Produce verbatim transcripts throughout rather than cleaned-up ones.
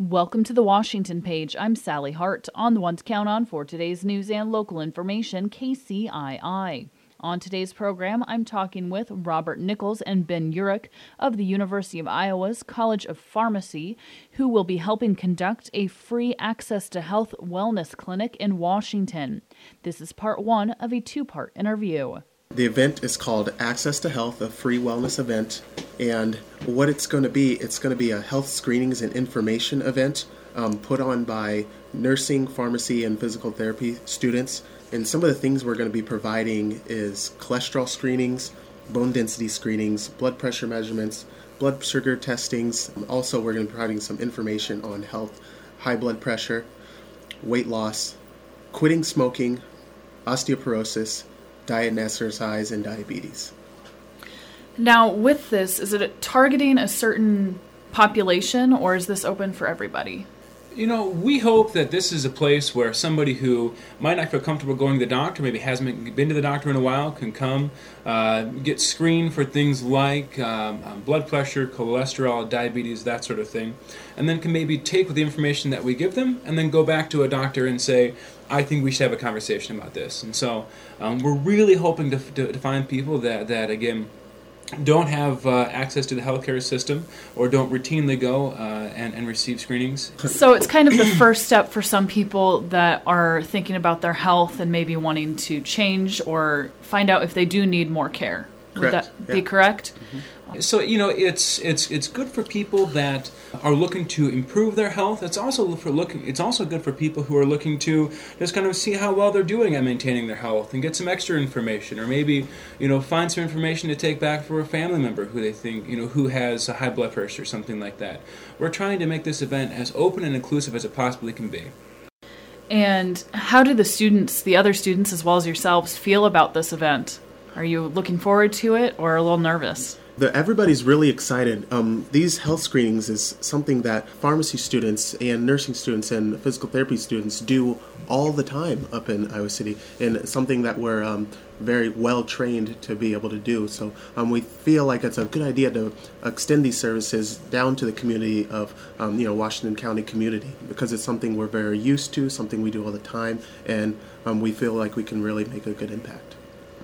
Welcome to the Washington Page. I'm Sally Hart, on the one to count on for today's news and local information, K C I I. On today's program, I'm talking with Robert Nichols and Ben Urich of the University of Iowa's College of Pharmacy, who will be helping conduct a free access to health wellness clinic in Washington. This is part one of a two-part interview. The event is called Access to Health, a free wellness event, and what it's going to be, it's going to be a health screenings and information event um, put on by nursing, pharmacy, and physical therapy students. And some of the things we're going to be providing is cholesterol screenings, bone density screenings, blood pressure measurements, blood sugar testings. Also, we're going to be providing some information on health, high blood pressure, weight loss, quitting smoking, osteoporosis, diet and exercise, and diabetes. Now, with this, is it targeting a certain population, or is this open for everybody? You know, we hope that this is a place where somebody who might not feel comfortable going to the doctor, maybe hasn't been to the doctor in a while, can come, uh, get screened for things like um, um, blood pressure, cholesterol, diabetes, that sort of thing, and then can maybe take the information that we give them and then go back to a doctor and say, I think we should have a conversation about this. And so um, we're really hoping to, to, to find people that, that again, don't have uh, access to the healthcare system or don't routinely go uh, and, and receive screenings. So it's kind of the first step for some people that are thinking about their health and maybe wanting to change or find out if they do need more care. Would Correct. that be Yeah. correct? Mm-hmm. So, you know, it's it's it's good for people that are looking to improve their health. It's also for looking. It's also good for people who are looking to just kind of see how well they're doing at maintaining their health and get some extra information, or maybe, you know, find some information to take back for a family member who they think, you know, who has a high blood pressure or something like that. We're trying to make this event as open and inclusive as it possibly can be. And how do the students, the other students as well as yourselves, feel about this event? Are you looking forward to it or a little nervous? The, everybody's really excited. Um, these health screenings is something that pharmacy students and nursing students and physical therapy students do all the time up in Iowa City, and something that we're um, very well trained to be able to do. So um, we feel like it's a good idea to extend these services down to the community of um, you know Washington County community, because it's something we're very used to, something we do all the time, and um, we feel like we can really make a good impact.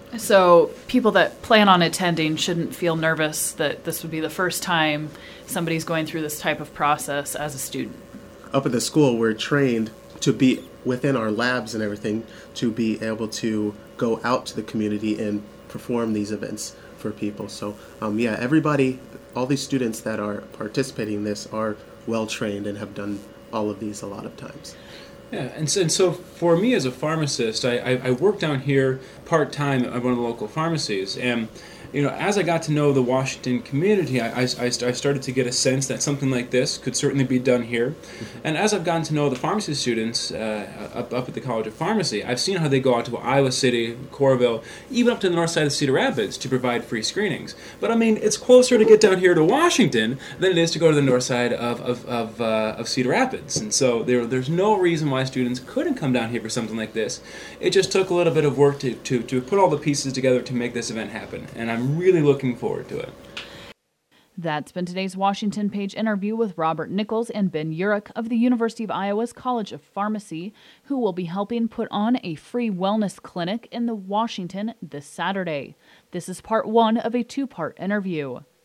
So people that plan on attending shouldn't feel nervous that this would be the first time somebody's going through this type of process as a student. Up at the school, we're trained to be within our labs and everything to be able to go out to the community and perform these events for people. So, um, yeah, everybody, all these students that are participating in this are well trained and have done all of these a lot of times. Yeah, and so, and so for me as a pharmacist, I, I, I work down here part-time at one of the local pharmacies, and you know, as I got to know the Washington community, I, I, I started to get a sense that something like this could certainly be done here. Mm-hmm. And as I've gotten to know the pharmacy students uh, up, up at the College of Pharmacy, I've seen how they go out to Iowa City, Coralville, even up to the north side of Cedar Rapids to provide free screenings. But I mean, it's closer to get down here to Washington than it is to go to the north side of of, of, uh, of Cedar Rapids. And so there, there's no reason why students couldn't come down here for something like this. It just took a little bit of work to, to, to put all the pieces together to make this event happen. And I'm really looking forward to it. That's been today's Washington Page interview with Robert Nichols and Ben Urich of the University of Iowa's College of Pharmacy, who will be helping put on a free wellness clinic in the Washington this Saturday. This is part one of a two-part interview.